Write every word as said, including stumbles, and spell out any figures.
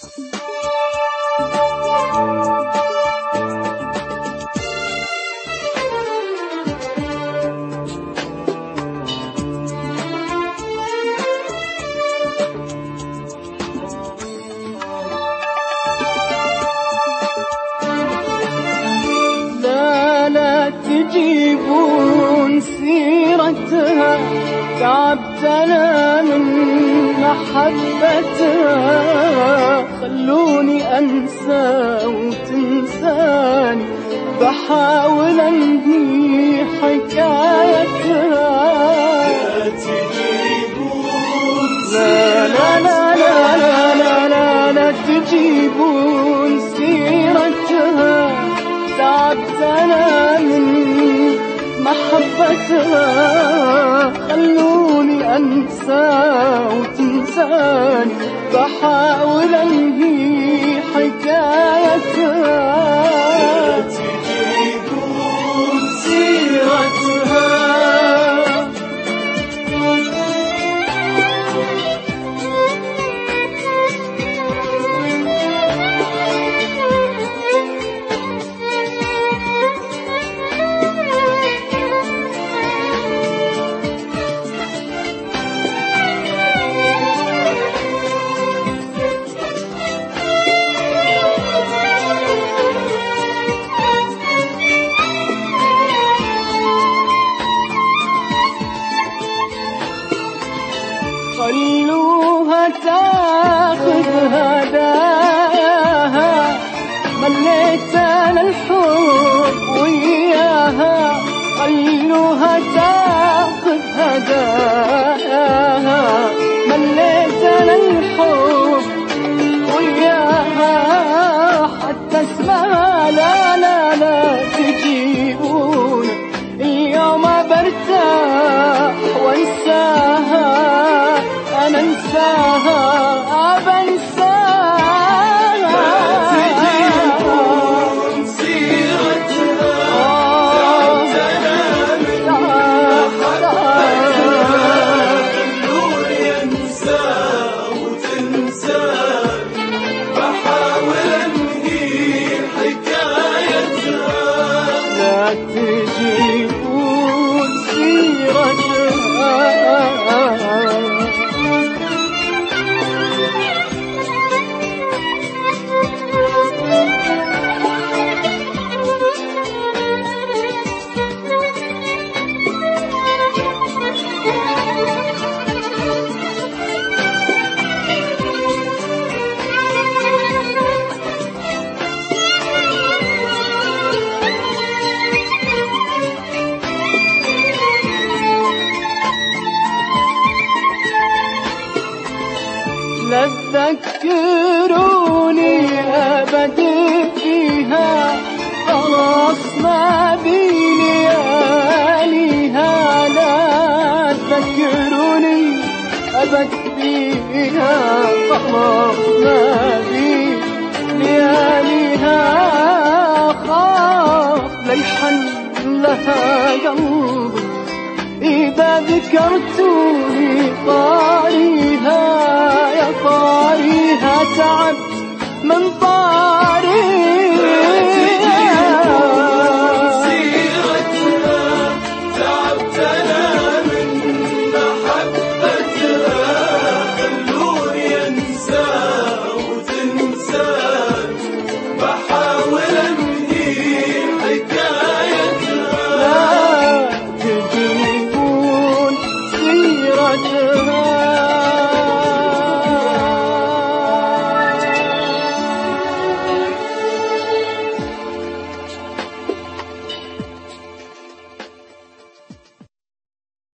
تجيبون سيرتها، تعبتنا من محبتها. خلوني أنسى وتنساني، بحاول أنهي حكايتها. لا لا لا لا لا لا لا, لا تجيبون سيرتها، تعبتنا من محبتها. خلوني أنسى وتنساني، بحاول أنهي حكايتها. تجيبون سيرتها، خلوها تاخذ هداياها. مليت انا الحب وياها، خلوها تاخذ هداياها. مليت انا الحب وياها، حتى اسمها لا لا لا تجيبون. اليوم برتاح وانساها، أنا انساها أبنساها. تجيبون سيرتها، تعبتنا من محبتها. خلوني أنسى وتنساني، بحاول أنهي حكايتها. لا تجيبون سيرتها، لا تذكروني أبد فيها، خلاص ما بي لياليها. لا تذكروني أبد فيها، خلاص ما بي لياليها. خاف ليحن لها قلبي إذا ذكرتوني طاريها. يا طاريها تعب من طاريها.